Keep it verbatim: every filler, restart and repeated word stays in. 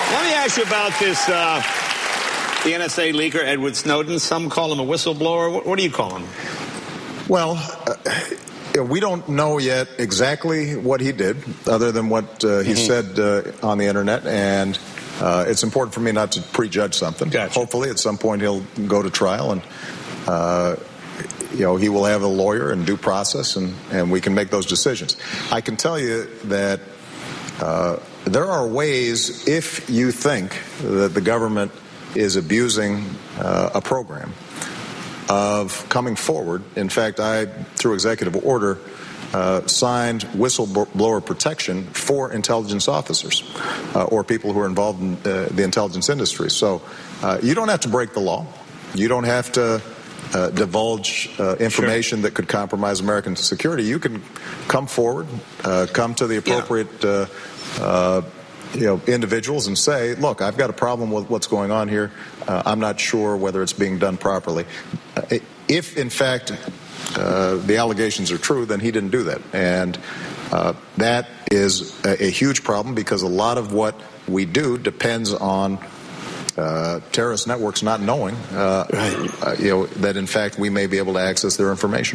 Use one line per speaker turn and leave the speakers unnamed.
Let me ask you about this, uh, the N S A leaker, Edward Snowden. Some call him a whistleblower. What, what do you call him?
Well, uh, we don't know yet exactly what he did, other than what uh, he mm-hmm. said uh, on the Internet, and uh, it's important for me not to prejudge something.
Gotcha.
Hopefully, at some point, he'll go to trial, and uh, you know, he will have a lawyer and due process, and, and we can make those decisions. I can tell you that uh, there are ways, if you think that the government is abusing uh, a program, of coming forward. In fact, I, through executive order, uh, signed whistleblower protection for intelligence officers uh, or people who are involved in uh, the intelligence industry. So uh, you don't have to break the law. You don't have to uh, divulge uh, information sure. that could compromise American security. You can come forward, uh, come to the appropriate yeah. uh, uh, you know, individuals and say, look, I've got a problem with what's going on here. Uh, I'm not sure whether it's being done properly. Uh, if, in fact, uh, the allegations are true, then he didn't do that. And uh, that is a, a huge problem, because a lot of what we do depends on uh, terrorist networks not knowing, uh, right. uh, you know, that, in fact, we may be able to access their information.